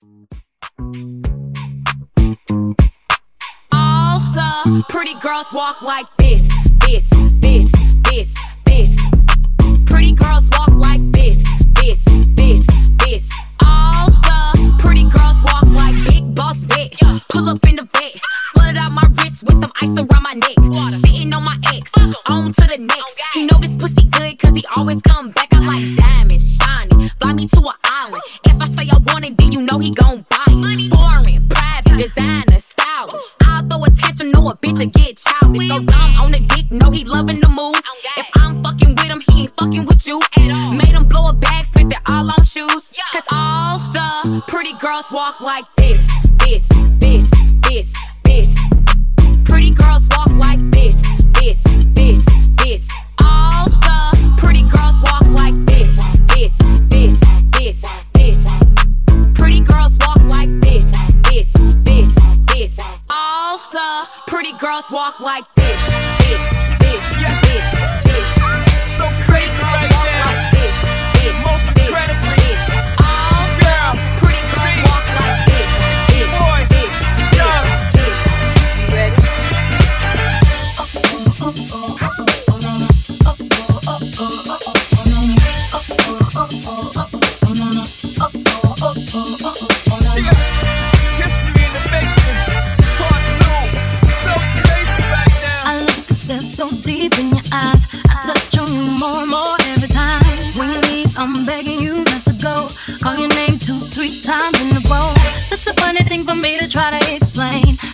All the pretty girls walk like this, this, this, this, this. Pretty girls walk like this, this, this, this. All the pretty girls walk like big boss vet. Pull up in the vet, flooded out my wrist with some ice around my neck. Shitting on my ex, on to the next. He know this pussy good cause he always come back. I like diamonds, shiny, fly me to an island. If I say I want it, then you know he gon' buy it. Foreign, private, designer, stylish. I'll throw attention, know a bitch to get childish. Go dumb on the dick, know he loving the moves. If I'm fucking with him, he ain't fucking with you. Made him blow a bag, spent it all on shoes. Cause all the pretty girls walk like this, this, this, this, this. Pretty girls walk like this, this, this, this. All the pretty girls walk like this, this, this, this, this. Pretty girls walk like this, this, this, this. All the pretty girls walk like this, this, this, Yes. this, this. So crazy right now. Like this, this, Most this, incredibly. this. All the pretty girls walk like this, this, Boy. this, Young. this, this. You ready? Yeah. History in the making. Part 2. So crazy right now. I look a step so deep in your eyes. I touch on you more and more every time. When you leave, I'm begging you not to go. Call your name 2-3 times in a row. Such a funny thing for me to try to explain.